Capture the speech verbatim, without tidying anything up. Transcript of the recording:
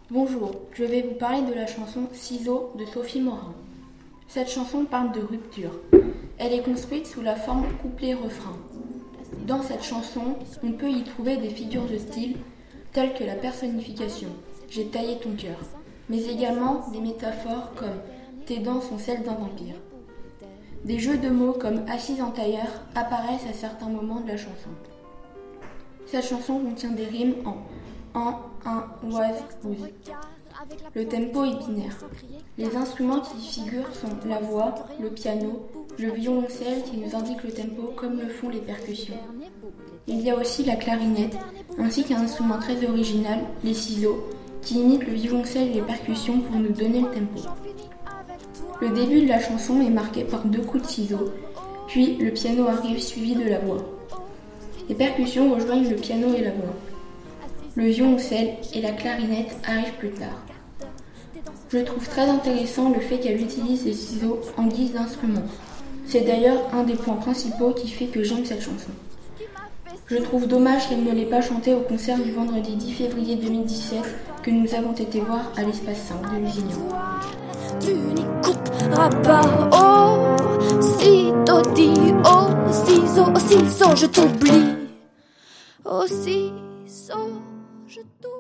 Bonjour, je vais vous parler de la chanson Ciseaux de Sophie Morin. Cette chanson parle de rupture. Elle est construite sous la forme couplet-refrain. Dans cette chanson, on peut y trouver des figures de style telles que la personnification, j'ai taillé ton cœur, mais également des métaphores comme tes dents sont celles d'un vampire. Des jeux de mots comme assise en tailleur apparaissent à certains moments de la chanson. Cette chanson contient des rimes en en, un, was, ouz. Le tempo est binaire. Les instruments qui y figurent sont la voix, le piano, le violoncelle qui nous indique le tempo comme le font les percussions. Il y a aussi la clarinette, ainsi qu'un instrument très original, les ciseaux, qui imitent le violoncelle et les percussions pour nous donner le tempo. Le début de la chanson est marqué par deux coups de ciseaux, puis le piano arrive suivi de la voix. Les percussions rejoignent le piano et la voix. Le violoncelle et la clarinette arrivent plus tard. Je trouve très intéressant le fait qu'elle utilise les ciseaux en guise d'instrument. C'est d'ailleurs un des points principaux qui fait que j'aime cette chanson. Je trouve dommage qu'elle ne l'ait pas chantée au concert du vendredi dix février deux mille dix-sept que nous avons été voir à l'espace cinq de Lusignan. Tu n'écouteras pas, oh, sitôt dit, oh, ciseaux, oh, ciseaux, je t'oublie, oh, ciseaux, je t'oublie.